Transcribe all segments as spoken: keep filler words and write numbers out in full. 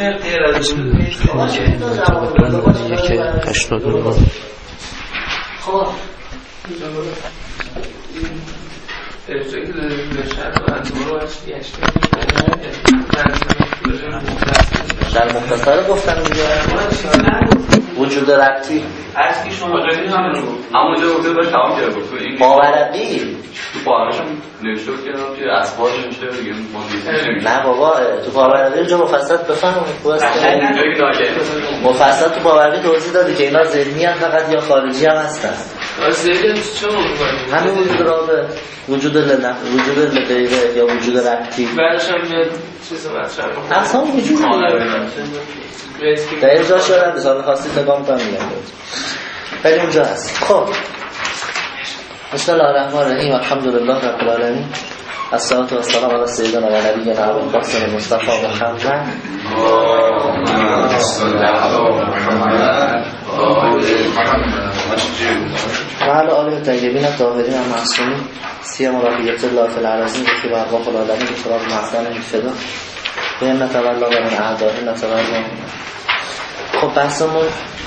مفهوم غیر از وجود نیست. یک هشتاد و نه. خب ارجایی که داریم بشن و انتبار رو هشتی در مختصر گفتن دیگه وجود ربطی از که شما دارید همه رو همون جا گفته باش تمام کرده گفته این باورقی تو پاهمش هم نوشته بود که اسباش نوشته دیگه ما نه بابا تو باورقی جا مفصل بفهم مفصل تو باورقی توضیح دادی که اینا ذهنی هم فقط یا خارجی هم هستن. ذهنی چه موضوع همین وجود رابه وجود لنف وجود لغیره یا وجود ربطی بعدش هم میاد چیز مطرح اصلا وجود در این جا شده مثال خاصی تگام کنم میگم ولی اونجا هست. خب بسم الله الرحمن الرحیم الحمدلله رب العالمین الصلاة والسلام علی سیدنا و نبینا ابوالقاسم مصطفی محمد اللهم صل علی محمد و علی آله طیبین الطاهرین المعصومین سیما بقیة الله فی الارضین و فی ارواح العالمین بسراب معصومین الفدا و ان نتولا و من اعدائه نتولا. خب بحثمون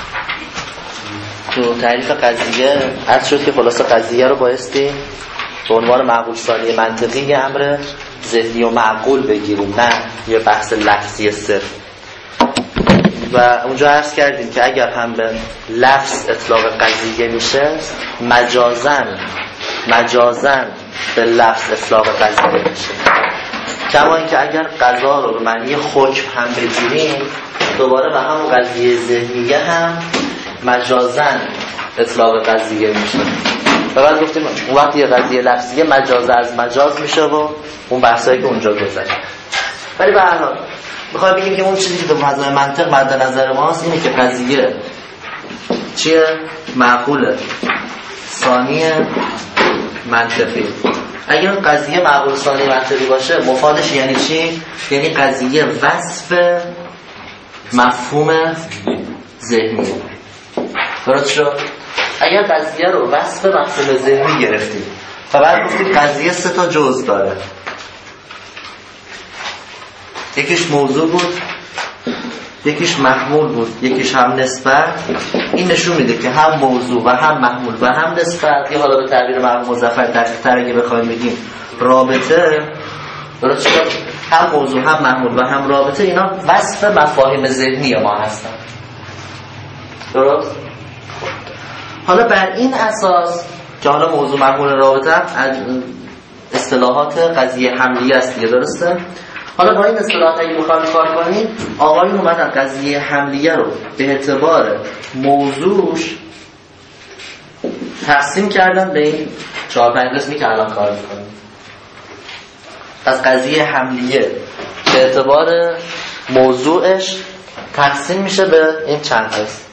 تو تعریف قضیه عرض شد که خلاصه قضیه رو بایستی به عنوان معقول ثانی منطقی یه امر ذهنی و معقول بگیریم، نه یه بحث لفظی صرف. و اونجا عرض کردیم که اگر هم به لفظ اطلاق قضیه میشه مجازن مجازن به لفظ اطلاق قضیه میشه، کما اینکه اگر قضا رو به معنی حکم هم بگیریم دوباره به همون قضیه ذهنیه هم مجازن اطلاق قضیه میشه. و بعد گفتیم اون وقت یه قضیه لفظیه مجاز از مجاز میشه و اون بحثایی که اونجا گذشت. ولی به هر حال میخوام بگیم که اون چیزی که تو فضای منطق مد نظر ماست اینه که قضیه چیه؟ معقوله ثانی منطقی. اگر اون قضیه معقول ثانی منطقی باشه مفادش یعنی چی؟ یعنی قضیه وصف مفهوم ذهنی. درست شد؟ اگر قضیه رو وصف مفهوم ذهنی گرفتیم و بعد گفتیم قضیه سه تا جزء داره، یکیش موضوع بود، یکیش محمول بود، یکیش هم نسبت. این نشون میده که هم موضوع و هم محمول و هم نسبت، یا حالا به تعبیر مرحوم مظفر دقیق‌تر اگه بخوایم بگیم رابطه، درست شد؟ هم موضوع هم محمول و هم رابطه اینا وصف مفاهیم ذهنی ما هستن. درست؟ حالا بر این اساس که حالا موضوع محمول رابطه از اصطلاحات قضیه حملیه است دیگه، درسته؟ حالا با این اصطلاحات اگه بخوایم کار کنیم آقایون اومدن قضیه حملیه رو به اعتبار موضوعش تقسیم کردن به این چهار پنج قسمی که الان کار میکنیم. از قضیه حملیه به اعتبار موضوعش تقسیم میشه به این چند قسم.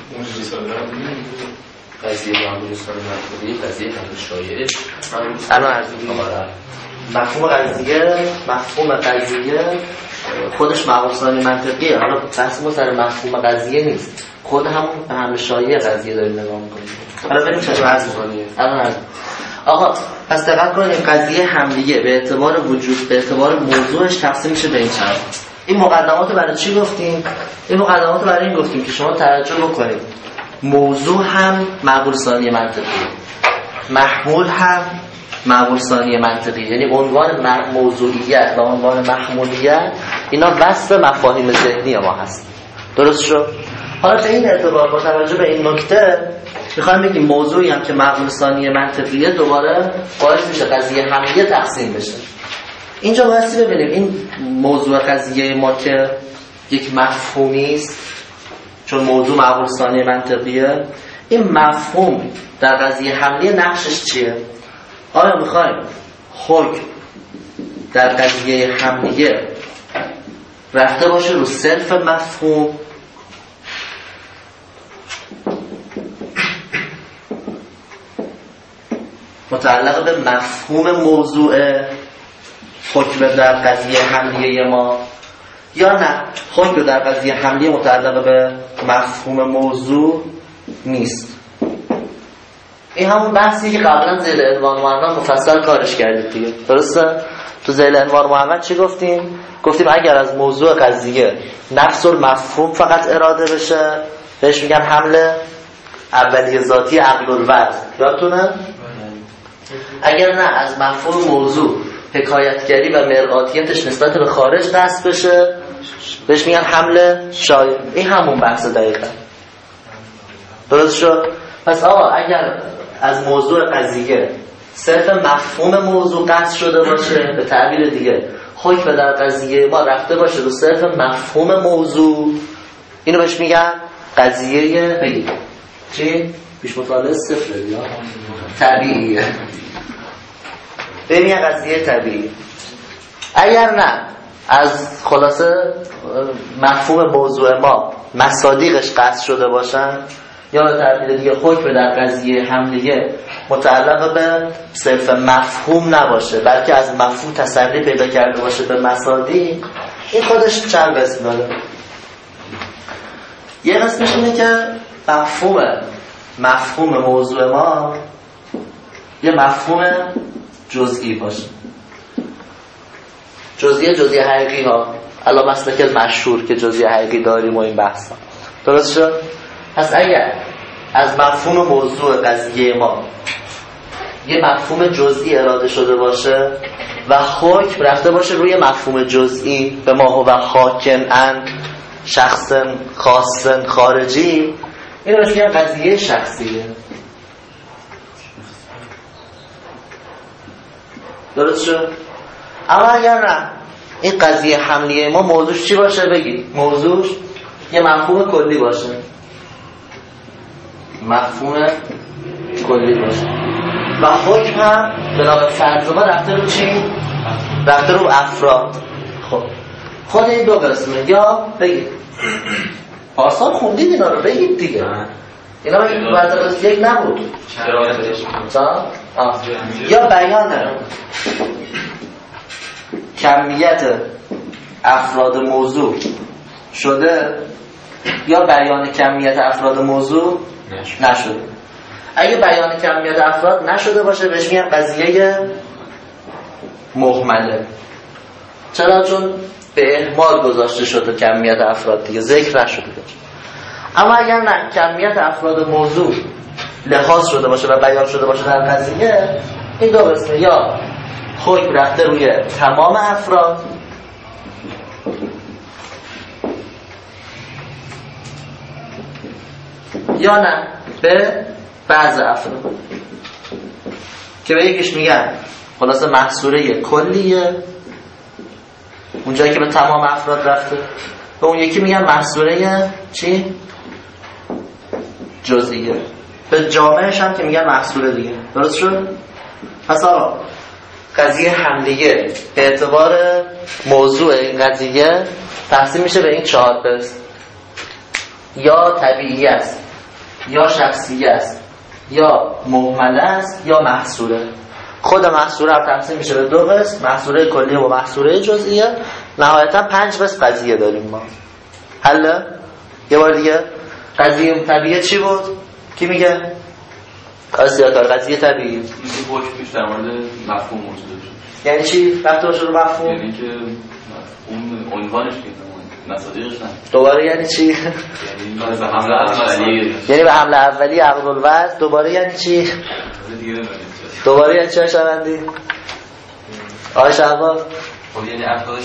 قضیه معمول ثانی منطقی، قضیه حمل شایعه. الان عرض می‌کنم مفهوم قضیه مفهوم قضیه خودش معقول ثانی منطقیه. حالا بحث ما سر مفهوم قضیه نیست، خود همون حمل شایعه قضیه داریم نگاه می‌کنیم. حالا بریم چه عرض می‌کنیم. الان عرض آقا پس دقت کنید قضیه حملیه به اعتبار وجود به اعتبار موضوعش تقسیم میشه به این چند. این مقدمات رو برای چی گفتیم؟ این مقدمات رو برای این گفتیم که شما توجه بکنید موضوع هم معقول ثانی منطقی، محمول هم معقول ثانی منطقی، یعنی عنوان موضوعیت و عنوان محمولیت اینا وصف مفاهیم ذهنی ما هست. درست شد؟ حالا به این اعتبار با توجه به این نکته میخوایم بگیم موضوعی هم که معقول ثانی منطقیه دوباره باعث میشه قضیه حملیه تقسیم بشه. اینجا بایستی ببینیم این موضوع قضیه ما که یک مفهومی است چون موضوع معقول ثانی منطقیه، این مفهوم در قضیه حملیه نقشش چیه؟ آیا میخوایم حکم در قضیه حملیه رفته باشه رو صرف مفهوم متعلق به مفهوم موضوع حکم در قضیه حملیه ما، یا نه حکم در قضیه حملیه متعلق به مفهوم موضوع نیست؟ این همون بحثی که قبلا زیر عنوان معنا مفصل کارش کردید دیگه، درسته؟ تو ذیل انوار محمد چی گفتیم؟ گفتیم اگر از موضوع قضیه نفس المفهوم فقط اراده بشه بهش میگن حمل اولیه ذاتی عقل الوضع. یادتونه؟ اگر نه از مفهوم موضوع حکایتگری و مرآتیتش نسبت به خارج قصد بشه بهش میگن حمل شایع. این همون بحث دقیقا. درست شد؟ پس آقا اگر از موضوع قضیه صرف مفهوم موضوع قصد شده باشه، به تعبیر دیگه حکم در قضیه ما رفته باشه رو صرف مفهوم موضوع، اینو بهش میگن قضیه بگید چی؟ پیش مطالعه صفره یا طبیعیه. ببین قضیه طبیعی. اگر نه از خلاصه مفهوم موضوع ما مصادیقش قصد شده باشن یا به تعبیر دیگه حکم در قضیه حمله متعلق به صرف مفهوم نباشه بلکه از مفهوم تسری پیدا کرده باشه به مصادیق، این خودش چند قسم داره. یه قسمش اینه که مفهوم مفهوم موضوع ما یه مفهوم جزئی باشه. جزئی جزئی حقیقی ها الان مسلک مشهور که جزئی حقیقی داریم و این بحث ها. درست شد؟ پس اگر از مفهوم موضوع قضیه ما یه مفهوم جزئی اراده شده باشه و حکم رفته باشه روی مفهوم جزئی به ما هو حاکم ان شخص خاص خارجی، اینو بهش میگن قضیه شخصیه. درست شد؟ اما اگر نه این قضیه حملیه ما موضوعش چی باشه؟ بگید موضوعش یه مفهوم کلی باشه، مفهوم کلی باشه و حکم هم بنا به فرض ما رفته رو چی؟ رفته رو افراد. خب خود این دو قسمه. یا بگید آسان خوندید اینا رو بگید دیگه، اینا باید قسم یک نبود. یا بیان کمیت افراد موضوع شده یا بیان کمیت افراد موضوع نشده. اگه بیان کمیت افراد نشده باشه بهش میگن قضیه مهمله. چرا؟ چون به اهمال گذاشته شده کمیت افراد دیگه ذکر نشده باشه. اما اگر نه کمیت افراد موضوع لحاظ شده باشه و بیان شده باشه در قضیه، این دو قسمه. یا حکم رفته روی تمام افراد یا نه به بعض افراد که به یکیش میگن خلاصه محصوره کلیه اونجایی که به تمام افراد رفته، به اون یکی میگن محصوره چی؟ جزئیه. به جامعش هم که میگن محصوره دیگه. درست شد؟ پس آقا قضیه حملیه به اعتبار موضوع این قضیه تقسیم میشه به این چهار قسم: یا طبیعی است، یا شخصی است، یا مهمله است، یا محصوره. خود محصوره هم تقسیم میشه به دو قسم: محصوره کلیه و محصوره جزئیه. نهایتا پنج قسم قضیه داریم ما. حالا یه بار دیگه قضیه طبیعی چی بود؟ کی میگه؟ قضیه قضیه طبیعی این حکمش در مورد مفهوم موجود شد. یعنی چی؟ وقتی باشه رو مفهوم؟ یعنی که اون عنوانش که مصادیقش نه. دوباره یعنی چی؟ یعنی به حمله اولیه. یعنی به حمله اولیه عقل الوضع. دوباره یعنی چی؟ دوباره یعنی چی شوندی؟ آقای شهباز خب یعنی افرادش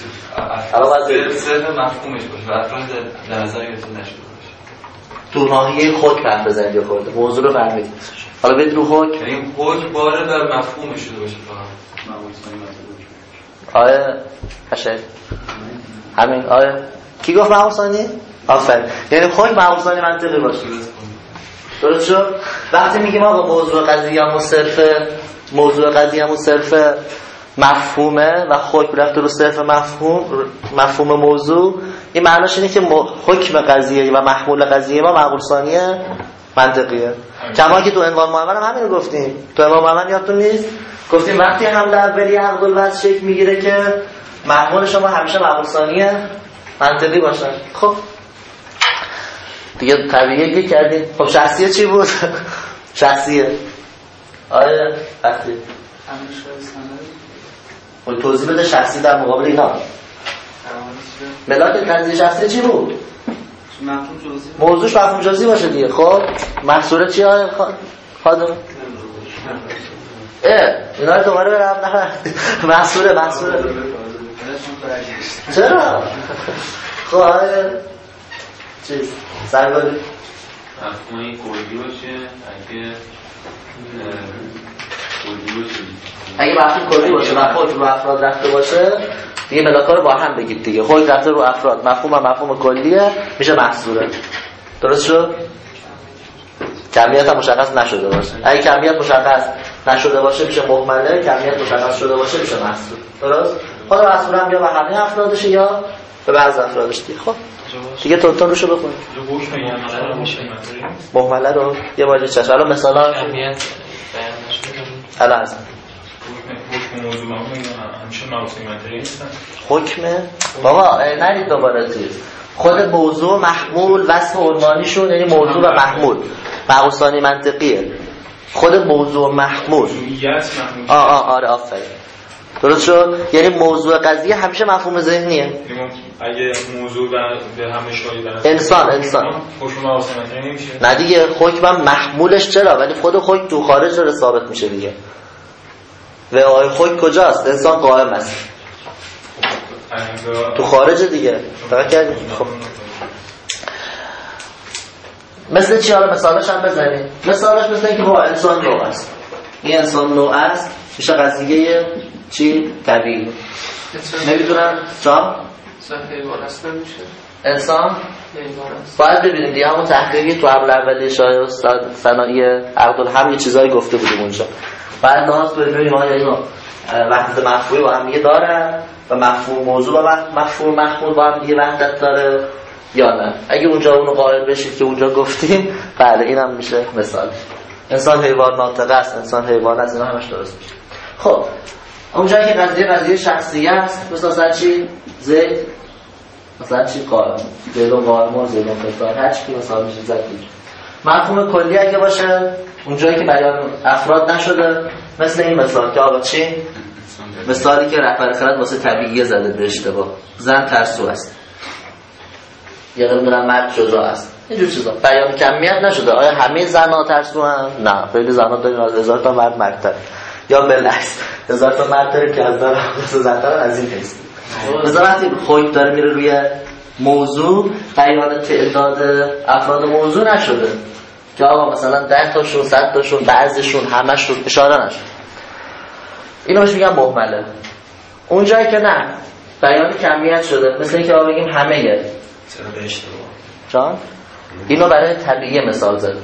صرف مفهومش باشه و افراد در نظر گرفته نشده باشه. تو ناحیه حکم هم بزنید یا خورده موضوع رو فهمید. حالا بید رو حکم یعنی حکم باره بر مفهومش شده باشه فقط. آره حشد همین. آره کی گفت معوصانی؟ آفرین. یعنی حکم معوصانی منطقی باشه. درست شد؟ وقتی میگیم آقا موضوع قضیه‌مون صرف موضوع قضیه‌مون صرف مفهومه و حکم رفته رو صرف مفهوم مفهوم موضوع، این معناش اینه که حکم قضیه و محمول قضیه ما معقول ثانیه منطقیه. کما که تو عنوان محور هم همین رو گفتیم. تو عنوان محور یادتون نیست؟ گفتیم وقتی حمله اولیه عقل الوضع شکل میگیره که محمول شما همیشه معقول ثانیه منطقی باشه. خب دیگه طبیعیه کردیم. خب شخصیه چی بود؟ شخصیه آره وقتی خود توضیح بده شخصی در مقابل اینا. ملاک قضیه شخصی چی بود؟ موضوعش مفهوم جزئی باشه دیگه. خب محصوله چی های خادم؟ اه اینا رو دوباره برم نه محصوله محصوله چرا؟ خب های چیز سرگاری مفهوم کلی باشه اگه کلی باشه اگه مفهوم کلی باشه و خود رو افراد رفته باشه دیگه ملاک‌ها رو با هم بگید دیگه. خود رفته رو افراد مفهوم هم مفهوم کلیه میشه محصوله. درست شد؟ کمیت هم مشخص نشده باشه. اگه کمیت مشخص نشده باشه میشه مهمله، کمیت مشخص شده باشه میشه محصول. درست؟ حالا محصول هم یا به همه افرادشه یا به بعض افرادش دیگه. خب دیگه تونتون روشو بخونید. مهمله رو یه بار چش. الان مثلا کمیت بیان نشده الان هست حکم موضوع هم همیشه موضوعی منطقی نیستن. حکم بابا نرید دوباره چیز خود موضوع محمول وصف عنوانیشون یعنی موضوع و محمول معقوسانی منطقیه. خود موضوع محمول آه آه آره آفرین درست شد. یعنی موضوع قضیه همیشه مفهوم ذهنیه. اگه موضوع به همه شایع در انسان انسان حکم موضوعی منطقی نمیشه. نه دیگه حکم محمولش چرا ولی خود حکم تو خارج داره ثابت میشه دیگه. و آی حکم کجاست؟ انسان قائم است تو خارج دیگه. فقط کردیم. خب مثل چی؟ حالا مثالش هم بزنیم. مثالش مثل اینکه با انسان نوع است. این انسان نوع است میشه قضیه چی؟ طبیعی. نمیدونم جان؟ انسان حیوان است نمیشه؟ انسان حیوان است. باید ببینیم دیگه همون تحقیقی تو حمل اولیه شایع استاد ثنایی عقدالهم یه چیزایی گفته بودیم اونجا. بعد لحاظ ببینیم آیا اینو وحدت مفهومی با هم دیگه دارن و مفهوم موضوع و مفهوم محمول با هم دیگه وحدت داره یا نه. اگه اونجا اونو قائل بشید که اونجا گفتیم بله اینم میشه مثال. انسان حیوان ناطق است، انسان حیوان است، اینا همش درست میشه. خب اونجایی که قضیه قضیه شخصیه است مثلا چی؟ زید مثلا چی؟ قائم زید و قائم و زید و قائم هر چی که مثلا میشه زد دیگه. مفهوم کلی اگه باشه اونجایی که بیان افراد نشده مثل این مثال که آقا چی؟ مثالی که رهبر خرد واسه طبیعیه زده به اشتباه. زن ترسو است یا نمیدونم مرد شجاع است. اینجور چیزا بیان کمیت نشده. آیا همه زن‌ها ترسو هم؟ نه خیلی زن‌ها داریم از هزار تا مرد مرد یا بالعکس هزار تا مرد داریم که از دارم زن‌ها از این نیست. مثلا وقتی حکم داره میره روی موضوع بیان تعداد افراد موضوع نشده که آقا مثلا ده تاشون صد تاشون بعضیشون همشون اشاره نشد. اینو بهش میگم مهمله. اونجایی که نه بیان کمیت شده مثل اینکه آقا بگیم همه یه چرا به اشتباه جان اینو برای طبیعیه مثال زده.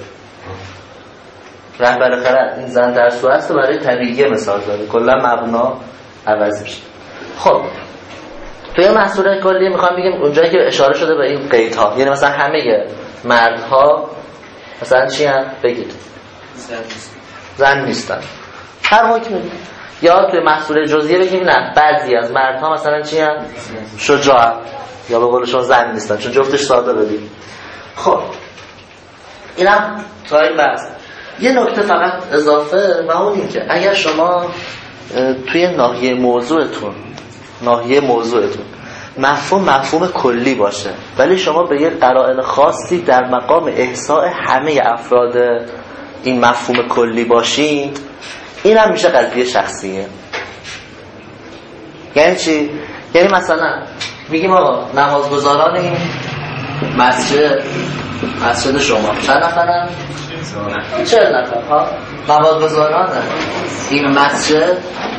رهبر خرد این زن ترسو است و برای طبیعیه مثال زده. کلا مبنا عوض میشه. خب توی محصول کلی میخوام بگیم اونجایی که اشاره شده به این قیدها یعنی مثلا همه مردها مثلا چی هم بگید زن نیستن هر حکمی. یا توی محصول جزئیه بگیم نه بعضی از مردها مثلا چی هم شجاع یا به قول شما زن نیستن چون جفتش ساده بدیم. خب اینم تا این بحث. یه نکته فقط اضافه و اون این که اگر شما توی ناحیه موضوعتون ناحیه موضوعتون مفهوم مفهوم کلی باشه ولی شما به یه قرائن خاصی در مقام احصاء همه افراد این مفهوم کلی باشین این هم میشه قضیه شخصیه. یعنی چی؟ یعنی مثلا میگیم آقا نمازگزاران این مسجد مسجد شما چند نفرن؟ چهل نفر ها نمازگزاران این مسجد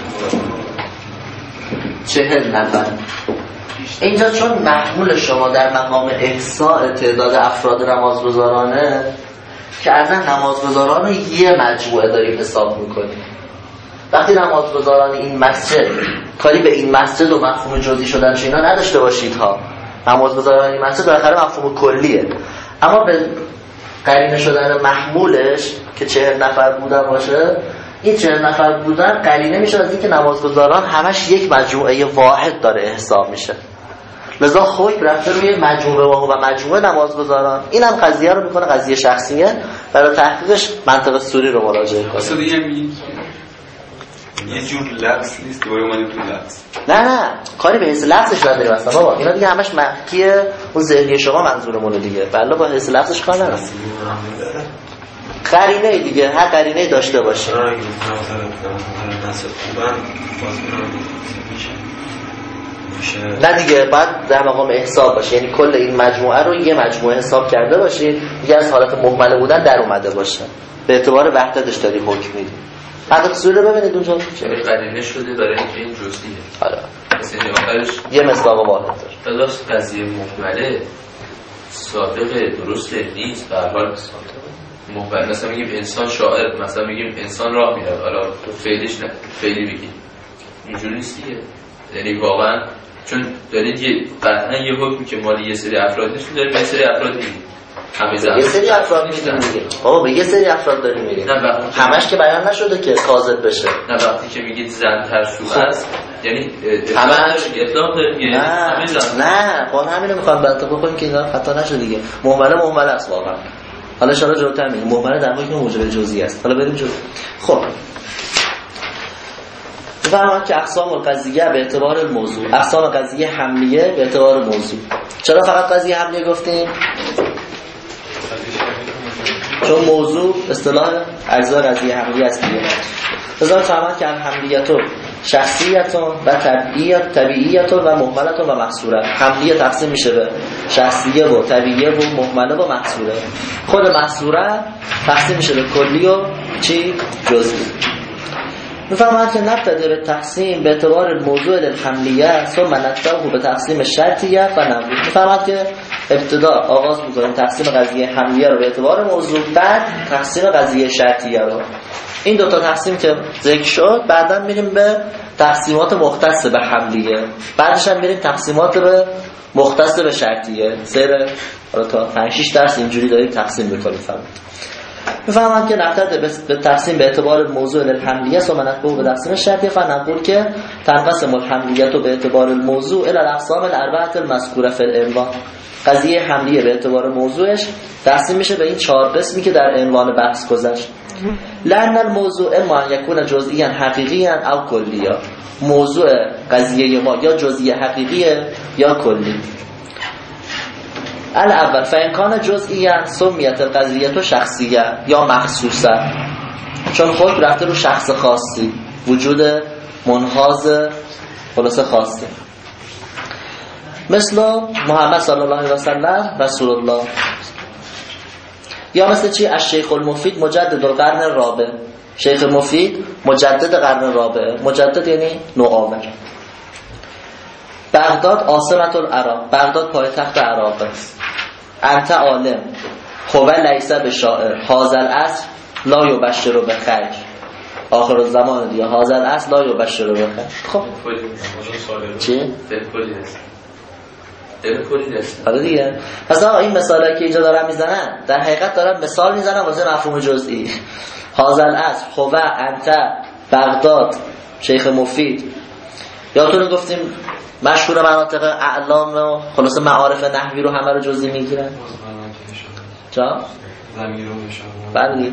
چهل نفر. اینجا چون محمول شما در مقام احصاء تعداد افراد نمازگزارانه که از نمازگزاران رو یه مجموعه داریم حساب میکنیم. وقتی نمازگزاران این مسجد کاری به این مسجد و مفهوم جزئی شدن چه اینا نداشته باشید ها. نمازگزاران این مسجد بالاخره مفهوم کلیه اما به قرینه شدن محمولش که چهل نفر بودن باشه این چهل نفر بودن قرینه میشه از اینکه نمازگزاران همش یک مجموعه واحد داره حساب میشه. لذا خوب رفته روی مجموعه و مجموعه نمازگزاران. اینم قضیه رو میکنه قضیه شخصیه. برای تحقیقش منطق سوری رو مراجعه کنه. اصلا دیگه می یه جور لفظ نیست دوباره اومدیم تو لفظ. نه نه کاری به حس لفظش نداریم اصلا بابا، اینا دیگه همش محکیه اون ذهنی شما منظورمونه دیگه، والله با حس لفظش کار نداره. قرینه دیگه، هر قرینه داشته باشه. نه دیگه باید در مقام حساب باشه، یعنی کل این مجموعه رو یه مجموعه حساب کرده باشید دیگه، از حالت مهمله بودن در اومده باشه، به اعتبار وحدتش داری حکم میدی. حتی سوره رو ببینید اونجا چه قرینه شده برای اینکه این جزئیه. حالا مثلا آخرش یه مثال واحد داره. داداش قضیه مهمله صادقه درسته نیست، به هر حال مهمل. مثلا میگیم انسان شاعر، مثلا میگیم انسان راه میره، حالا تو فعلیش نه فعلی بگیم اینجوری نیست دیگه. یعنی واقعا چون دارید یه قطعا یه حکمی که مال یه سری افراد نیست، داریم یه سری افراد میگیم همه یه سری افراد میگیم دیگه بابا، به یه سری افراد داریم میگیم، همش که بیان نشده که کاذب بشه. نه وقتی که میگید زن ترسو است یعنی همش اطلاق داریم یعنی همه زن. نه قانون همینو میخوام برات بخونم که اینا خطا نشه دیگه. مهمله مهمله است واقعا. حالا ان جلوتر میگم مهمله در واقع موجب جزئی است. حالا بریم جلو. خب بفرمایید که اقسام القضیه به اعتبار الموضوع، اقسام قضیه حملیه به اعتبار موضوع. چرا فقط قضیه حملیه گفتیم؟ چون موضوع اصطلاح اجزای قضیه حملیه است دیگه. بذار فرمایید که حملیتو شخصیتون و طبیعیت طبیعیتون و مهملتون و محصوره. حملیه تقسیم میشه به شخصیه و طبیعیه و مهمله و محصوره. خود محصوره تقسیم میشه به کلی و چی؟ جزئی. میفهمند که نبتدی به تقسیم به اعتبار الموضوع الحملیه ثم نتبعه به تقسیم شرطیه و نقول. میفهمند که ابتدا آغاز میکنیم تقسیم قضیه حملیه رو به اعتبار موضوع، بعد تقسیم قضیه شرطیه رو. این دوتا تقسیم که ذکر شد، بعدا میریم به تقسیمات مختص به حملیه، بعدش هم میریم تقسیمات به مختص به شرطیه. سر حالا تا پنج شش درس اینجوری داریم تقسیم میکنیم. فهمید؟ میفهمند که نبتدی به تقسیم به اعتبار موضوع الحملیه ثم نتبعه به تقسیم شرطیه فنقول که تنقسم الحملیه به اعتبار الموضوع الى الاقسام الاربعه المذکوره فی العنوان. قضیه حملیه به اعتبار موضوعش تقسیم میشه به این چهار قسمی که در عنوان بحث گذشت. لأن الموضوع اما یکون جزئیا حقیقیا او کلیا. موضوع قضیه ما یا جزئی حقیقیه یا کلی. الاول فإن كان جزئیا سمیت القضیه شخصیه یا مخصوصه، چون خود رفته رو شخص خاصی، وجود منحاز خلاصه خاصه، مثل محمد صلی الله علیه و سلم رسول الله، یا مثل چی؟ الشیخ المفید مجدد القرن الرابع. شیخ مفید مجدد قرن رابع. مجدد یعنی نوآور. بغداد عاصمة العراق. بغداد پایتخت عراق است. انت عالم هو لیس بشاعر هذا العصر لا یبشر بخیر. آخر الزمان دیگه هذا العصر لا یبشر بخیر. خب چی؟ دلکلی است. دلکلی است. حالا دیگه پس آقا این مثالی که اینجا دارم میزنن در حقیقت دارم مثال میزنم واسه مفهوم جزئی. هذا العصر هو انت بغداد شیخ مفید. یادتونه گفتیم مشهور مناطق اعلام و خلاصه معارف نحوی رو همه رو جزئی میگیرن. جا؟ زمین رو میشه. بله.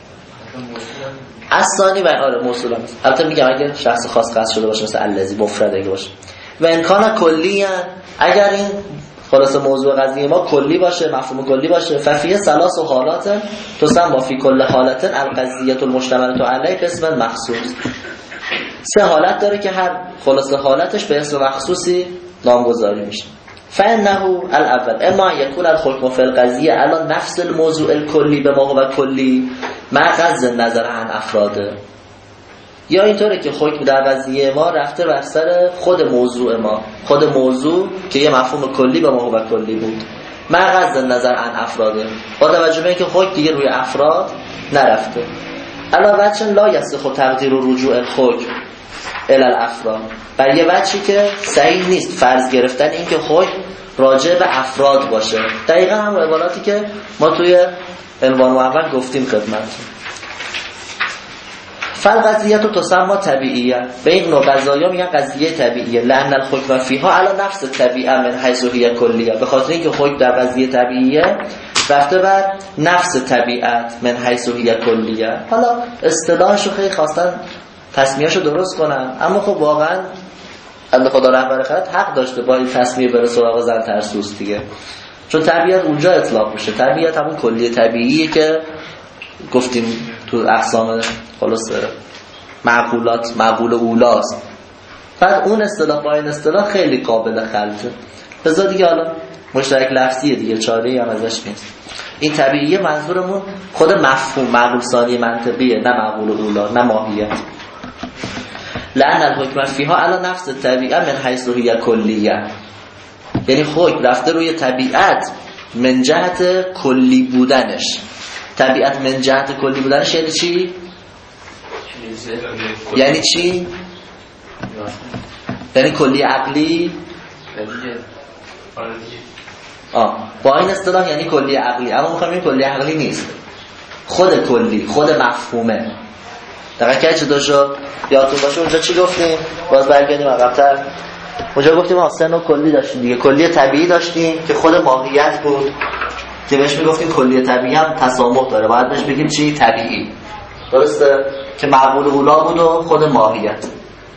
اصلانی و آره موصول است. البته میگم اگه شخص خاص قصد شده باشه مثل الذی مفرد اگه باشه. و امکان کلی اگر این خلاصه موضوع قضیه ما کلی باشه، مفهوم کلی باشه، ففیه ثلاث و حالات تسمى فی کل حالت القضیه المشتمله علیه اسم مخصوص. سه حالت داره که هر خلاصه حالتش به اسم مخصوصی نامگذاری میشه. فانه الاول اما یکون الحکم فی القضیه علی نفس الموضوع الکلی به ما هو کلی مع غض النظر عن افراده، یا اینطوره که حکم در قضیه ما رفته بر سر خود موضوع ما، خود موضوع که یه مفهوم کلی به ما هو کلی بود، مع غض النظر عن افراده، با توجه به اینکه حکم دیگه روی افراد نرفته. علاوه بر لا یصح تقدیر و رجوع الحکم الی الافراد، بر یه وجهی که صحیح نیست فرض گرفتن این که حکم راجع به افراد باشه. دقیقا هم عباراتی که ما توی عنوان اول گفتیم خدمتتون. فالقضیه تو تسمى طبیعیه، به این نوع قضایا میگن قضیه طبیعیه. لأن الحکم فیها علی نفس طبیعه من حیث هی کلیه، به خاطر اینکه حکم در قضیه طبیعیه رفته بر نفس طبیعت من حیث هی کلیه. حالا اصطلاحشو خیلی خواستن تصمیه‌اشو درست کنن. اما خب واقعا الله خدا رهبر خرد حق داشته با این تصمیه بره سراغ زن ترسوس دیگه، چون طبیعت اونجا اطلاق میشه. طبیعت همون کلیه طبیعیه که گفتیم تو اقسام خلاص معقولات معقول اولاست. بعد اون اصطلاح با این اصطلاح خیلی قابل خلطه، بذار دیگه حالا مشترک لفظیه دیگه، چاره‌ای هم ازش نیست. این طبیعیه منظورمون خود مفهوم معقول ثانی منطقیه، نه معقول اولا، نه ماهیت. لأن الحکم فیها علی نفس الطبیعه من حیث هی کلیه، یعنی حکم رفته روی طبیعت من جهت کلی بودنش. طبیعت من جهت کلی بودنش یعنی چی؟ یعنی چی؟ یعنی کلی عقلی. آه با این اصطلاح یعنی کلی عقلی، اما میخوام این کلی عقلی نیست، خود کلی، خود مفهومه. دقیقا که چه شد؟ یادتون باشه اونجا چی گفتیم؟ باز برگردیم عقب‌تر. اونجا گفتیم حسن و کلی داشتیم دیگه، کلی طبیعی داشتیم که خود ماهیت بود که بهش میگفتیم کلی طبیعی هم تسامح داره، باید بهش بگیم چی؟ طبیعی. درسته؟ که معقول اولا بود و خود ماهیت.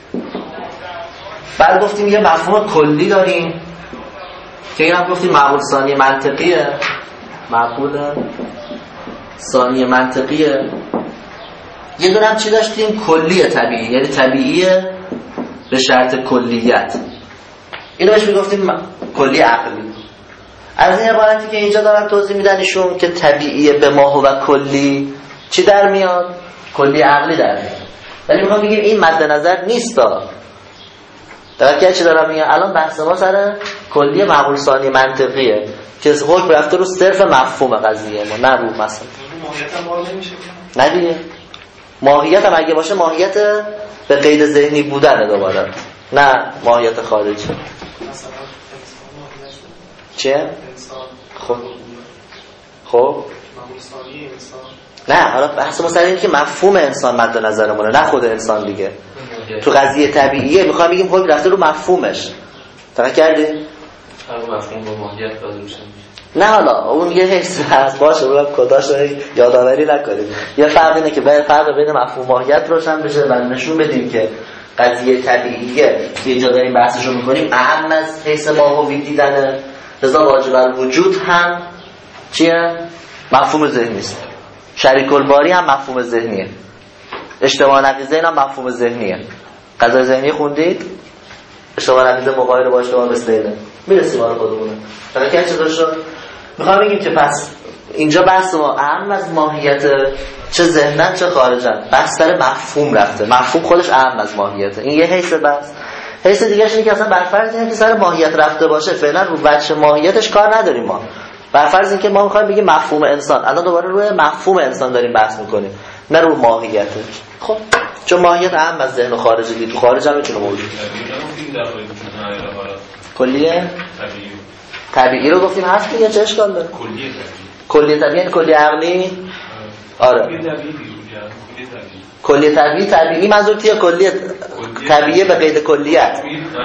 بعد گفتیم یه مفهوم کلی داریم که این هم گفتیم معقول ثانی منطقیه. معقول ثانی منطقیه. یه دونم چی داشتیم؟ کلی طبیعی، یعنی طبیعیه به شرط کلیت. اینو بهش میگفتیم کلی عقلی. از این عبارتی که اینجا دارن توضیح میدن ایشون که طبیعیه به ما و کلی چی در میاد؟ کلی عقلی در میاد. ولی میخوام بگیم این مد نظر نیست. در که چی دارم میگم الان بحث ما سر کلی معقول ثانی منطقیه که حکم رفته رو صرف مفهوم قضیه ما، نه رو مثلا ماهیت هم باز نمیشه. نه دیگه ماهیت هم اگه باشه ماهیت به قید ذهنی بودنه دوباره، نه ماهیت خارجی. چه؟ خب خب نه حالا بحث ما سر اینه که مفهوم انسان مد نظرمونه، نه خود انسان دیگه. تو قضیه طبیعیه میخوام بگیم خود رفته رو مفهومش. دقیق کردی؟ هر مفهوم با ماهیت باز روشن میشه. نه حالا اون یه حس هست باشه، اونم کداش یادآوری نکنید. یه فرق اینه که باید فرق بین مفهوم ماهیت روشن بشه و نشون بدیم که قضیه طبیعیه که اینجا داریم بحثشو میکنیم اهم از حس ماهوی دیدنه، لذا واجب الوجود هم چیه؟ مفهوم ذهنی است. شریک الباری هم مفهوم ذهنیه. اشتباه نقیضه هم مفهوم ذهنیه. قضای ذهنی خوندید؟ اشتباه نقیضه مقایره با اشتباه مثلیه. میرسیم حالا خودمونه. فقط که چه شد؟ میخوام بگیم که پس اینجا بحث ما اهم از ماهیت چه ذهنن چه خارجن، بحث سر مفهوم رفته. مفهوم خودش اهم از ماهیته. این یه حیث بحث. حیث دیگه‌ش اینه که اصلا بر فرض اینه که سر ماهیت رفته باشه فعلا رو بچه ماهیتش کار نداریم ما. بر فرض اینکه ما میخوایم بگیم مفهوم انسان، الان دوباره روی مفهوم انسان داریم بحث میکنیم نه رو ماهیتش. خب چون ماهیت اهم از ذهن و خارج دید، تو خارج هم میتونه موجود کلیه طبیعی رو گفتیم هست دیگه، چه اشکال داره؟ کلیه کلیه طبیعی یعنی کلیه عقلی؟ آره کلیه طبیعی. طبیعی منظور تیه کلیه طبیعی به قید کلیت.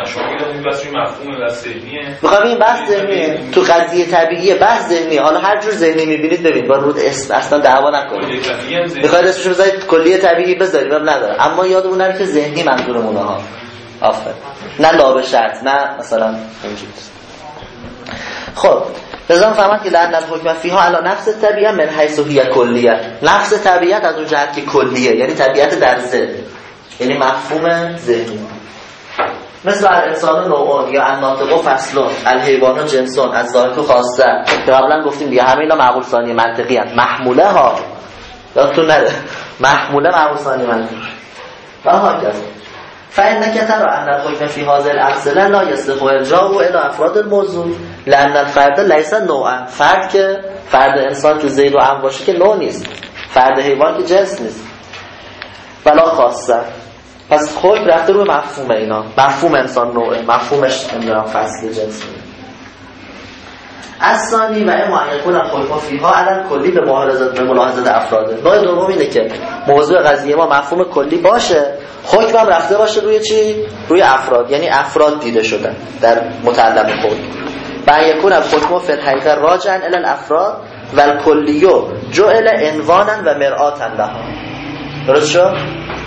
میخوام این بحث ذهنیه، تو قضیه طبیعیه بحث ذهنیه. حالا هر جور ذهنی میبینید ببین با رود اسم اصلا دعوا نکنید. میخواید اسمش رو بذارید کلیه طبیعی بذارید ولی نداره، اما یادمون نره که ذهنی منظورمونه ها. آفرین. نه لا به شرط، نه مثلا اینجوری. خب لازم فهمید که لأن الحکم فیها علی نفس الطبیعه من حیث هی کلیه. نفس طبیعت از اون جهت که کلیه، یعنی طبیعت در ذهن، یعنی مفهوم ذهنی. مثل الانسان نوعون یا الناطق فصلون، الحیوان جنسون، از ذات خاصه که قبلا گفتیم دیگه همه اینا معقول ثانی منطقی هستند. محموله ها یادتون نره محموله معقول ثانی منطقی و هاکذا. فإنك ترى أن الحكم في هذه الأمثلة لا يصلح إرجاعه إلى أفراد الموضوع لأن الفرد ليس نوعا. فرد که فرد انسان که زید و عم باشه که نوع نیست، فرد حیوان که جنس نیست، ولا خاصه. پس حکم رفته روی مفهوم اینا. مفهوم انسان نوعه، مفهومش نمیدونم فصل جنسی. الثانی و اما یکون الحکم فیها علی کلی به ملاحظه به ملاحظه افراد. نوع دوم اینه که موضوع قضیه ما مفهوم کلی باشه، حکم هم رفته باشه روی چی؟ روی افراد، یعنی افراد دیده شدن در متعلق خود. و یکون الحکم فی الحقیقه راجعا الی الافراد و الکلیو جعل عنوانا و مرآتا لها. درست شد؟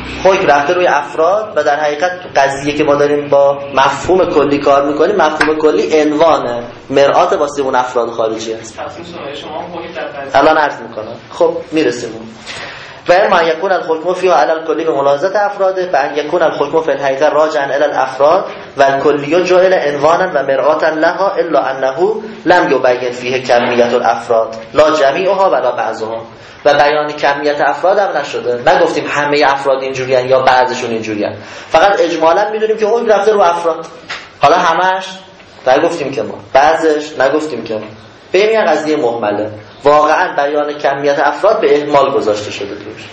حکم رفته روی افراد و در حقیقت قضیه که ما داریم با مفهوم کلی کار میکنیم، مفهوم کلی عنوانه، مرآت واسه اون افراد خارجی است. الان عرض میکنم. خب میرسیم اون. و اما یکون الحکم فیها علی الکلی به ملاحظه افراده و ان یکون الحکم فی الحقیقه راجعا الی الافراد و الکلی جعل عنوانا و مرآتا لها الا انه لم یبین فیه کمیت الافراد لا جمیعها ولا بعضها. و بیان کمیت افراد هم نشده، نگفتیم همه افراد اینجوریان یا بعضشون اینجوریان، فقط اجمالا میدونیم که اون رفته رو افراد. حالا همش نگفتیم که ما، بعضش نگفتیم که ما. به این قضیه مهمله، واقعا بیان کمیت افراد به اهمال گذاشته شده توش.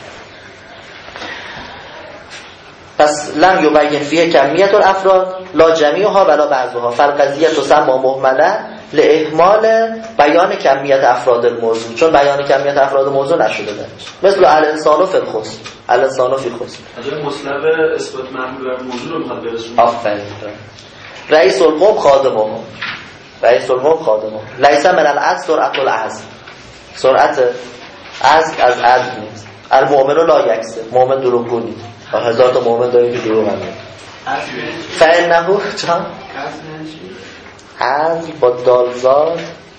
پس لم یبین فیه کمیت الافراد لا جمیعها ولا بعضها فالقضیه تسمى مهمله لاهمال بیان کمیت افراد الموضوع، چون بیان کمیت افراد موضوع نشده درش. مثل الانسان فی الخصم، الانسان فی الخصم. اجازه مطلب اثبات محمول بر موضوع رو میخواد برسونه. آفرین. رئیس القوم خادمه، رئیس القوم خادمه. لیس من العدل سرعت العزم، سرعت عزم از عدل نیست. المؤمن لا یکذب، مؤمن دروغگو نیست. هزار تا مؤمن داریم که دروغ میگن. فانه چون عزم با دالزاد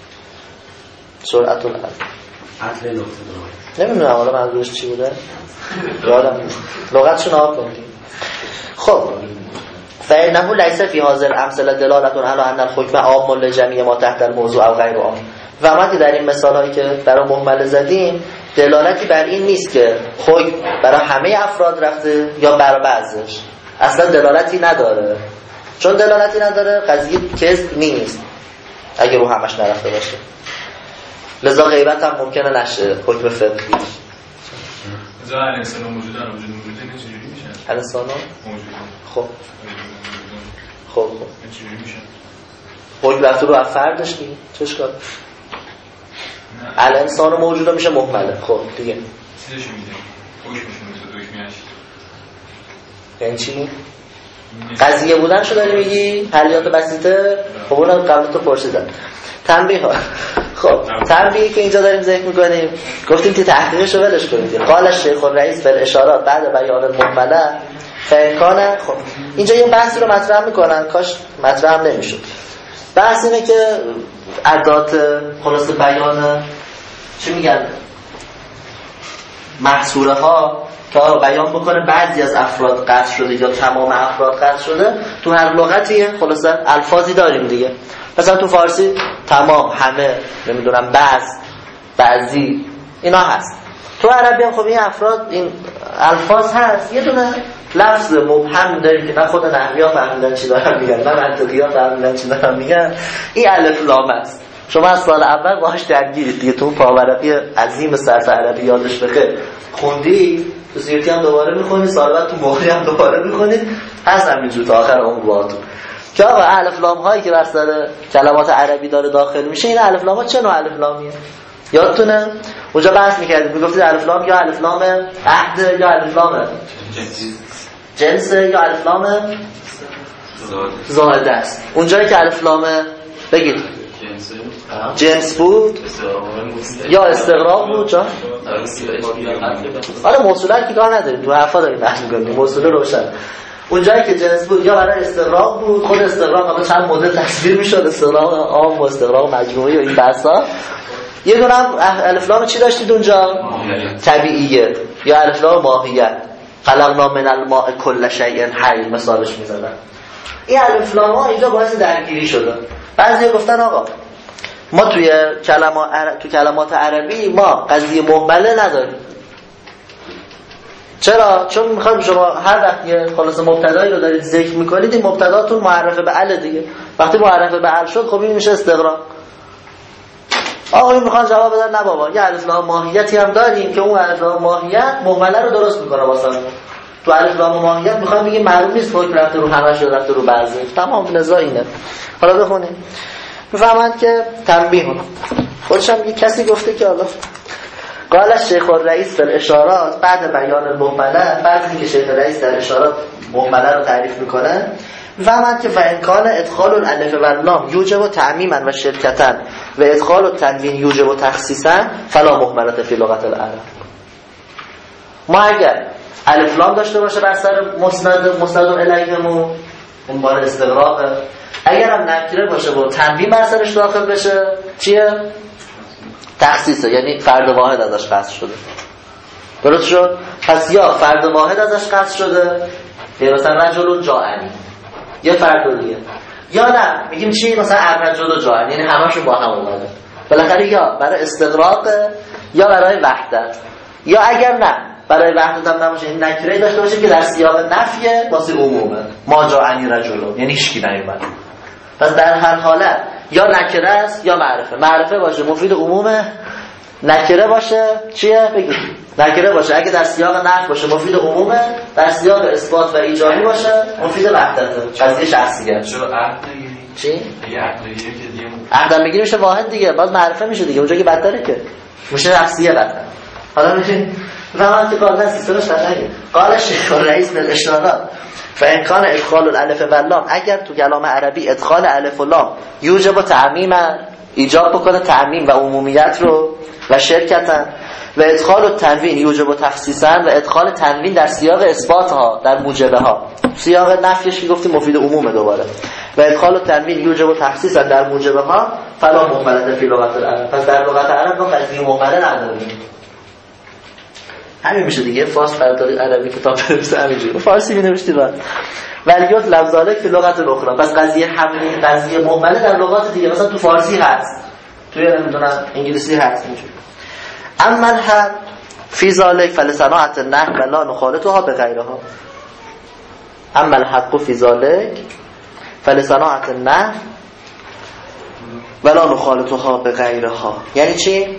سرعت العزم. عدل نقطه نمیدونم حالا منظورش چی بوده، یادم نیست. لغتشون آب کنیم. خب فانه لیس فی هذا الامثله دلاله علی ان الحکم عام لجمیع ما تحت الموضوع او غیر عام. و ما که در این مثال‌هایی که برای مهمل زدیم دلالتی بر این نیست که حکم برای همه افراد رفته یا برای بعضش، اصلا دلالتی نداره. چون دلالتی نداره قضیه کذب نیست اگه رو همش نرفته باشه، لذا غیبت هم ممکنه نشه حکم فقهی. مثلا الانسان موجود داره، وجود موجود نه چجوری میشه؟ الانسان موجود. خب خب خب چجوری میشه؟ حکم رفته رو فردش دیگه، چه اشکال؟ الانسان موجود میشه مهمله. خب دیگه چیزش میده حکمش میده دکمیش. یعنی چی؟ قضیه بودن شو داری میگی؟ حلیات بسیطه؟ خب اونم قبل تو پرسیدن. تنبیه ها. خب تنبیه که اینجا داریم ذکر میکنیم گفتیم که تحقیقش رو ولش کنیم. قال شیخ الرئیس بالاشارات بعد بیان المهمله فانکانه. خب اینجا یه بحثی رو مطرح میکنن، کاش مطرح هم نمیشد. بحث اینه که ادات خلاص بیان چی میگن محصوله ها که بیان بکنه بعضی از افراد قطع شده یا تمام افراد قطع شده. تو هر لغتی خلاصه الفاظی داریم دیگه، مثلا تو فارسی تمام، همه، نمیدونم بعض، بعضی، اینا هست. تو عربی هم خب این افراد این الفاظ هست. یه دونه لفظ مبهم داریم که نه خود نحوی‌ها فهمیدن چی دارن میگن نه منطقی‌ها فهمیدن چی دارن میگن. این الف لام است. شما از سال اول باهاش درگیرید دیگه. تو پاورقی عظیم صرف عربی یادش بخیر خوندی، تو سیرتی هم دوباره میخونی، سال بعد تو مهری هم دوباره میخونید، هست همینجور تا آخر عمرتون که آقا الف لام هایی که بر سر کلمات عربی داره داخل میشه، این الف لام ها چه نوع الف لامیه؟ یادتونه اونجا بحث میکردید، میگفتید الف لام یا الف لام عهد یا الف لام جنس یا الف لام زائده است. اونجایی که الف لام بگید جنس بود یا استغراق بود جا؟ آره موصوله که کار نداریم، دو حرفا داریم بحث میکنیم، موصوله روشن. اونجایی که جنس بود یا برای استغراق بود. خود استغراق حالا چند مدل تصویر میشد، استغراق عام و استغراق مجموعی و این بحثا. یه دونه هم الف لام چی داشتید اونجا؟ طبیعیه یا الف لام ماهیت. خلقنا من الماء كل شيء حي مثالش میزنن. این الف لام ها اینجا باعث درگیری شده. بعضی گفتن آقا ما توی کلمات عر... تو کلمات عربی ما قضیه مهمله نداریم. چرا؟ چون میخوایم شما هر وقت یه خلاص مبتدایی رو دارید ذکر میکنید، این مبتداتون معرفه به ال دیگه. وقتی معرفه به ال شد خب این میشه استغراق. آقا این میخوان جواب بدن نه بابا، یه الف لام ماهیتی هم داریم که اون الف لام ماهیت مهمله رو درست میکنه واسه. تو الف لام ماهیت میخوام بگیم معلوم نیست حکم رفته رو همش یا رفته رو بعضی. تمام نزاع اینه. حالا بخونیم میفهمند که تنبیه خودش هم یه کسی گفته که حالا قال شیخ الرئیس در اشارات بعد بیان المهمله، بعد اینکه شیخ الرئیس در اشارات مهمله رو تعریف میکنه، میفهمند که فانکان ادخال الالف و اللام یوجب تعمیما و شرکتا و ادخال التنوین یوجب تخصیصا فلا مهمله فی لغت العرب. ما اگر الف لام داشته باشه بر سر مسند مسند الیهمون اون بار استغراقه. اگر هم نکره باشه و تنوین بر سرش داخل بشه چیه؟ تخصیصه، یعنی فرد واحد ازش قصد شده. درست شد؟ پس یا فرد واحد ازش قصد شده یا مثلا رجل جاعنی یه فرد دیگه، یا نه میگیم چی؟ مثلا الرجل جاعنی، یعنی همشون با هم اومده. بالاخره یا برای استغراق یا برای وحدت، یا اگر نه برای وحدت هم نباشه این نکره داشته باشه که در سیاق نفیه واسه عمومه، ما جاعنی رجل، یعنی هیچ کی نیومد. پس در هر حالت یا نکره است یا معرفه. معرفه باشه مفید عمومه، نکره باشه چیه؟ بگید نکره باشه اگه در سیاق نفی باشه مفید عمومه، در سیاق اثبات و ایجابی باشه مفید وحدته، قضیه شخصیه. چرا عهد نگیری؟ چی؟ یه عهد نگیری که دیگه عهد بگیری میشه واحد دیگه، باز معرفه میشه دیگه، اونجا که بدتره که میشه شخصیه بدتر. حالا میشه زمان که کار دست سرش نگه. قال شیخ الرئیس للاشارات فامکان ادخال الالف و لام، اگر تو کلام عربی ادخال الف و لام یوجب تعمیم، ایجاب بکنه تعمیم و عمومیت رو و شرکتن، و ادخال التنوین یوجب تخصیصا، و ادخال تنوین در سیاق اثبات ها در موجبه ها، سیاق نفیش که گفتیم مفید عمومه دوباره، و ادخال التنوین یوجب تخصیصا در موجبه ها فلا مهمله فی لغت العرب. پس در لغت عرب ما قضیه مهمله نداریم. همین میشه دیگه. فارس برداری عربی کتاب بنویسه همینجوری فارسی می‌نوشتید بعد ولیات لفظالک فی لغت الاخرى. پس قضیه همین قضیه مهمله در لغات دیگه، مثلا تو فارسی هست، توی نمیدونم انگلیسی هست اینجوری. اما الحق فی ذلک فلصناعه النحو و لا نخالطها بغیرها. اما الحق فی ذلک فلصناعه النحو و لا نخالطها بغیرها. یعنی چی؟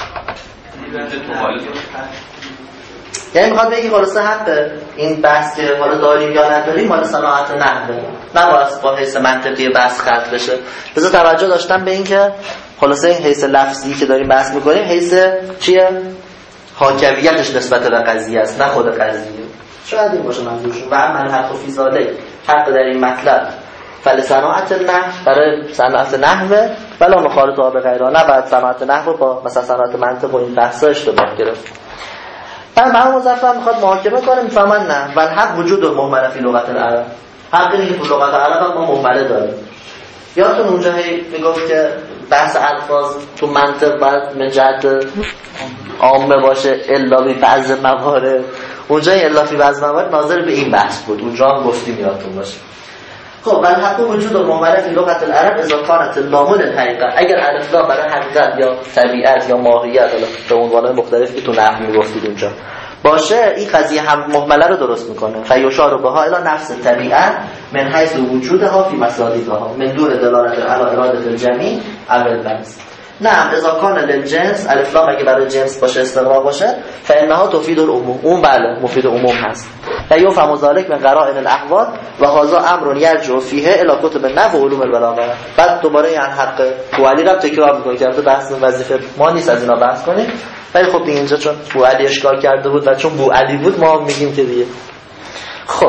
یعنی میخواد بگی خلاصه حق این بحث که حالا داریم یا نداریم مال صناعت نحوه، نباید با حیث منطقی بحث خلق بشه. بذار توجه داشتم به این که خلاصه این حیث لفظی که داریم بحث میکنیم حیث چیه؟ حاکویتش نسبت به قضیه است، نه خود قضیه. شاید این باشه منظورشون. و اما حق فی ذلک، حق در این مطلب فلصناعت النحو، برای صنعت نحوه، ولا مخالطها بغیرها، نه بعد صنعت نحو با مثلا صنعت منطق و این بحثا اشتباه گرفت. بعد محمد مظفر میخواد محاکمه کنه، میفهمن نه ولی حق وجود مهمله فی لغت العرب، حق اینه که تو لغت عرب ما مهمله داریم. یادتون اونجا هی میگفت که بحث الفاظ تو منطق بعد من جهت عامه باشه الا بی بعض موارد، اونجا الا فی بعض موارد ناظر به این بحث بود، اونجا هم گفتیم یادتون باشه. خب ولی حق وجود مهمله فی لغت العرب اذا كانت اللام للحقیقه، اگر الف لام برای حقیقت یا طبیعت یا ماهیت به عنوان مختلفی که تو نحو میگفتید اونجا باشه، این قضیه هم مهمله رو درست میکنه. فیشار بها الی نفس طبیعت من حیث وجودها فی مصادیقها من دون دلالت علی اراده الجمیع اول بحث. نه اذا کان للجنس، الف لام اگه برای جنس باشه استغراق باشه، فانها تفید العموم، اون بله مفید عموم هست. و یفهم ذلک من قرائن الاحوال و هذا امر یرجع فیه الی کتب النحو و علوم البلاغه. بعد دوباره این حق بوعلی رو تکرار میکنه که بحث وظیفه ما نیست از اینا بحث کنیم، ولی خب دیگه اینجا چون بوعلی اشکال کرده بود و چون بوعلی بود ما میگیم که دیگه. خب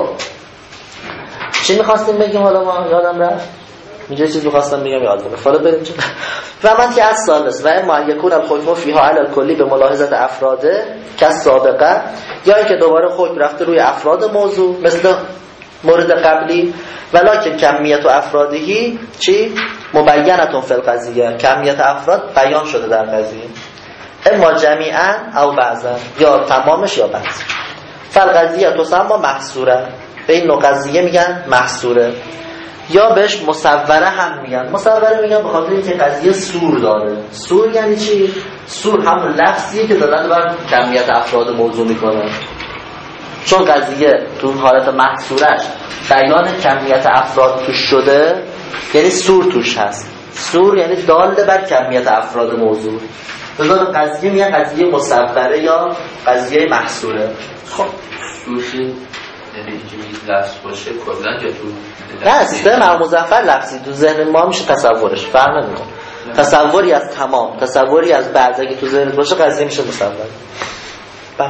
چی می‌خواستیم بگیم حالا؟ ما یادم رفت اینجا چیز می‌خواستم بگم یادم رفت. حالا بریم چه و من که از سالس و اما یکون الحکم فیها علی الکلی به ملاحظه افراده که سابقه، یا اینکه دوباره حکم رفته روی افراد موضوع مثل مورد قبلی، ولکن کمیت و افرادی چی مبینتون فی القضیه، کمیت افراد بیان شده در قضیه، اما جمیعا او بعضا، یا تمامش یا بعض. فالقضیه تسمى محصوره، به این نوع قضیه میگن محصوره، یا بهش مصوره هم میگن. مصوره میگن به خاطر اینکه قضیه سور داره. سور یعنی چی؟ سور همون لفظیه که دارن بر کمیت افراد موضوع میکنن، چون قضیه تو حالت محصورش بیان کمیت افراد توش شده، یعنی سور توش هست. سور یعنی داله بر کمیت افراد موضوع. بذار قضیه میگن قضیه مصوره یا قضیه محصوره. خب سورشی یعنی که لفظ باشه کلا یا تو نه سیستم محمد مظفر لفظی تو ذهن ما میشه تصورش، فرق نمیکنه. تصوری از تمام، تصوری از بعض اگه تو ذهنت باشه قضیه میشه مصور. بله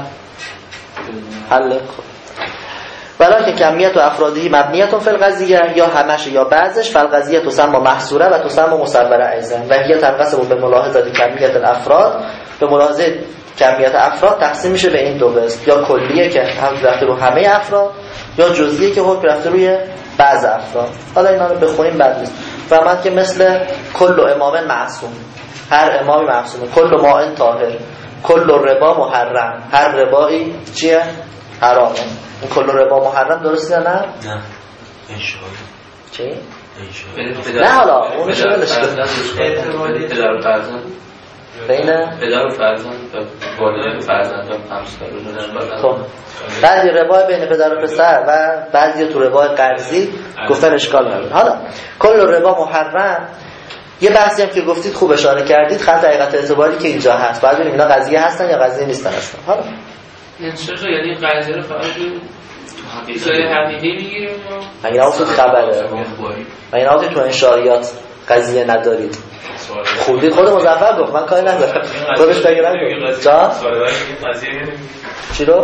حل. خب ولی که کمیت و افرادی مبنیتون فی القضیه، یا همش یا بعضش، فالقضیه تسمى محصوره و تسمى مصوره ایضا، و هي تنقسم به ملاحظه کمیت الافراد به ملاحظه کمیت افراد تقسیم میشه به این دو قسم، یا کلیه که هم رفته رو همه افراد، یا جزئیه که حکم رفته روی بعض افراد. حالا اینا رو بخونیم بد نیست. فهمت که مثل کل امام معصوم، هر امامی معصومه، کل ماء طاهر، کل ربا محرم، هر ربایی چیه؟ حرامه. این کل ربا محرم درسته یا نه؟ نه انشاءالله. چی؟ انشاءالله. نه حالا اونش ولش کن. اعتمادی پدر و فرزند بین پدر و فرزند والدین فرزند هم همسر رو خب بعضی ربا بین پدر و پسر و بعضی تو ربا قرضی گفتن اشکال نداره. حالا کل ربا محرم، یه بحثی هم که گفتید خوب اشاره کردید، خط حقیقت اعتباری که اینجا هست. بعد ببینیم اینا قضیه هستن یا قضیه نیستن اصلا. حالا انشاءالله یعنی قضیه رو فقط حقیقی حقیقی میگیریم ما مگه نبود خبره؟ مگه نبود تو انشائیات قضیه ندارید؟ خودی خود مظفر گفت، من کاری ندارم. خودش بگه نگفت. جا؟ چی رو؟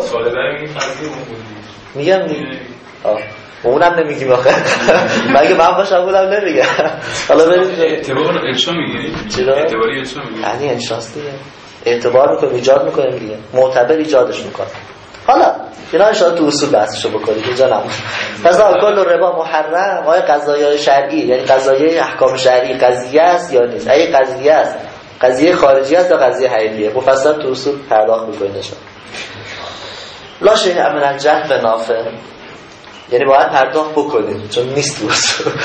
میگم دیگه. آه اونم نمیگیم آخه. مگه من باشم اونم نمیگم. حالا بریم اعتبار انشا میگیری؟ چی رو؟ اعتباری انشا میگیری؟ یعنی انشاست دیگه. اعتبار میکنیم، ایجاد میکنیم دیگه. معتبر ایجادش میکنیم. حالا اینا ان شاءالله تو اصول بحثشو بکنید، اینجا نمون. مثلا کل ربا محرم، آیا قضایای شرعی یعنی قضایای احکام شرعی قضیه است یا نیست؟ اگه قضیه است، قضیه خارجی است یا قضیه حقیقیه؟ مفصل تو اصول پرداخت میکنید نشون. لا شیء من الجهل به نافع، یعنی باید پرداخت بکنید چون نیست تو اصول.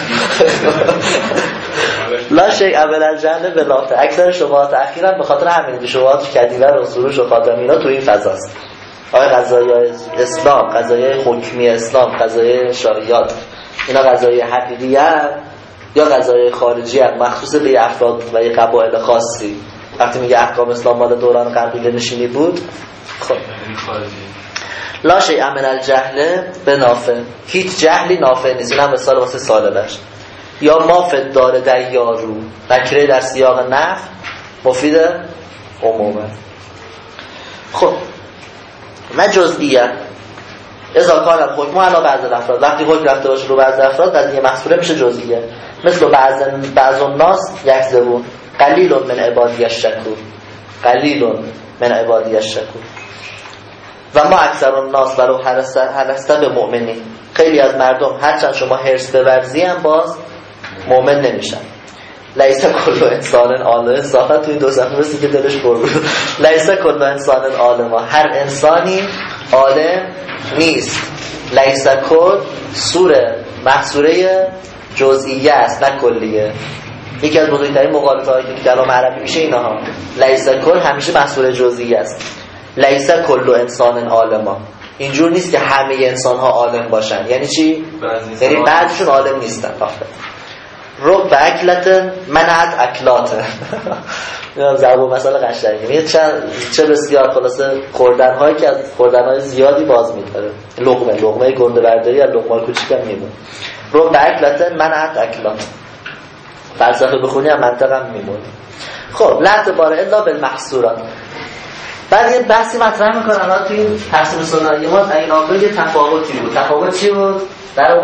لا شیء من الجهل به نافع. اکثر شبهات اخیراً به خاطر همین شبهات کدیور و سروش و خاتمینا تو این فضاست. آیا قضایای اسلام، قضایای حکمی اسلام، قضایای شریعت، اینا قضایای حقیقیه یا قضایای خارجیه مخصوص به افراد و یه قبایل خاصی؟ وقتی میگه احکام اسلام مال دوران قبیله نشینی بود، خب لا شیء من الجهل به نافع، هیچ جهلی نافع نیست. این هم مثال واسه سالبش. یا مافد داره در یارو، نکره در سیاق نفی مفید عمومه. خب نه جزئیه. اذا کان الحکم علی بعض الافراد، وقتی حکم رفته باشه رو بعض افراد قضیه محصوره میشه جزئیه. مثل بعض بعض الناس یکذبون قلیل من عبادی الشکور، قلیل من عبادی الشکور. و ما اکثر الناس ولو حرصت به مؤمنین، خیلی از مردم هرچند شما حرص بورزی هم باز مؤمن نمیشن. لیس کل انسان عالم، صافت توی دو صفحه بسی که دلش پر بود. لیس کل انسان عالم، هر انسانی عالم نیست. لیس کل سوره محصوره جزئیه است نه کلیه. یکی از بزرگترین مقالطه هایی که کلام عربی میشه اینا ها. لیس کل همیشه محصوره جزئیه است. لیس کل انسان عالم، اینجور نیست که همه انسان ها عالم باشن. یعنی چی؟ یعنی بعضیشون عالم نیستن. رب اکلت منعت اکلات. اینا ضرب مثلا قشنگه. میگه چه چه بسیار خلاصه خوردن هایی که از خوردن های زیادی باز می‌داره. لقمه لقمه گنده برداری از لقمه کوچیک هم میمونه. رب اکلت منعت اکلات. فلسفه بخونی هم منطق هم میمونه. خب لا اعتبار الا بالمحصورات. بعد یه بحثی مطرح میکنن الان تو این تفسیر سنایی ما این آقا یه تفاوتی بود. تفاوت چی بود؟ در